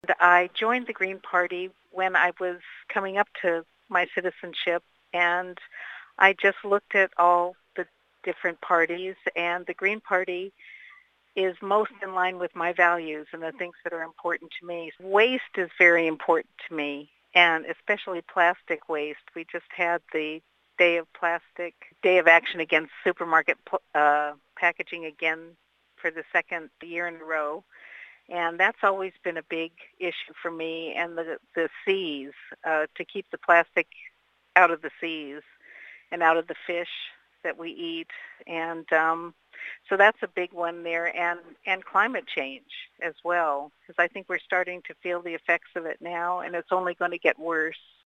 I joined the Green Party when I was coming up to my citizenship, and I just looked at all the different parties, and the Green Party is most in line with my values and the things that are important to me. Waste is very important to me, and especially plastic waste. We just had the Day of Action Against Supermarket Packaging again for the second year in a row. And that's always been a big issue for me, and the seas, to keep the plastic out of the seas and out of the fish that we eat. And so that's a big one there, and climate change as well, because I think we're starting to feel the effects of it now, and it's only going to get worse.